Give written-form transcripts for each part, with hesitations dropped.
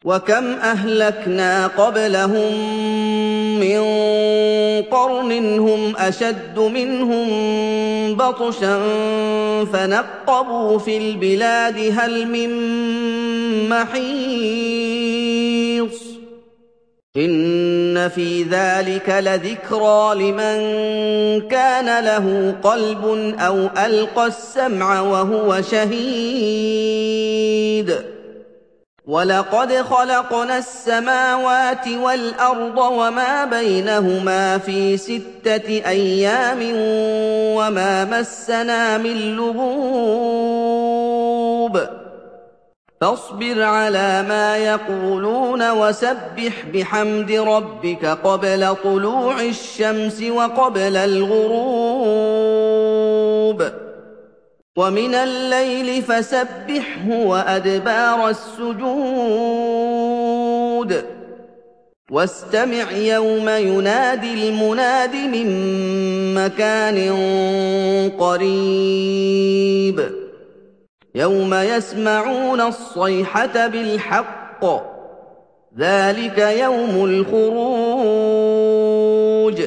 وَكَمْ أَهْلَكْنَا قَبْلَهُم مِّن قَرْنٍ هُمْ أَشَدُّ مِنْهُم بَطْشًا فَنَقَّبُوا فِي الْبِلَادِ هَلْ مِن مَّحِيصٍ إِنَّ فِي ذَٰلِكَ لَذِكْرَىٰ لِمَن كَانَ لَهُ قَلْبٌ أَوْ أَلْقَى السَّمْعَ وَهُوَ شَهِيدٌ وَلَقَدْ خَلَقْنَا السَّمَاوَاتِ وَالْأَرْضَ وَمَا بَيْنَهُمَا فِي 6 أَيَّامٍ وَمَا مَسَّنَا مِن لُّغُوبٍ فاصبر على ما يقولون وسبح بحمد ربك قبل طلوع الشمس وقبل الغروب ومن الليل فسبحه وأدبار السجود واستمع يوم ينادي المناد من مكان قريب يوم يسمعون الصيحة بالحق ذلك يوم الخروج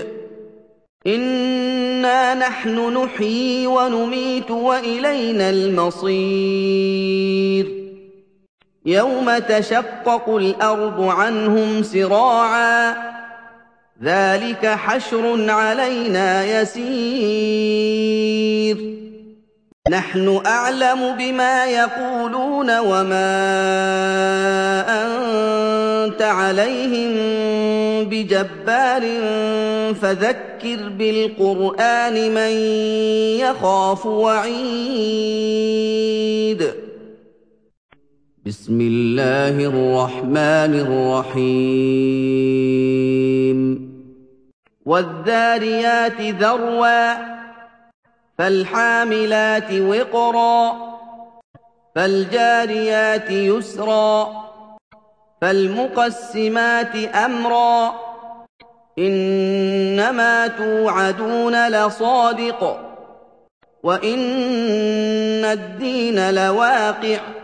إنا نحن نحيي ونميت وإلينا المصير يوم تشقق الأرض عنهم سراعا ذلك حشر علينا يسير نحن أعلم بما يقولون وما أنت عليهم بجبار فذكر بالقرآن من يخاف وعيد بسم الله الرحمن الرحيم والذاريات ذروا فالحاملات وقرا فالجاريات يسرا فالمقسمات أمرا إنما توعدون لصادق وإن الدين لواقع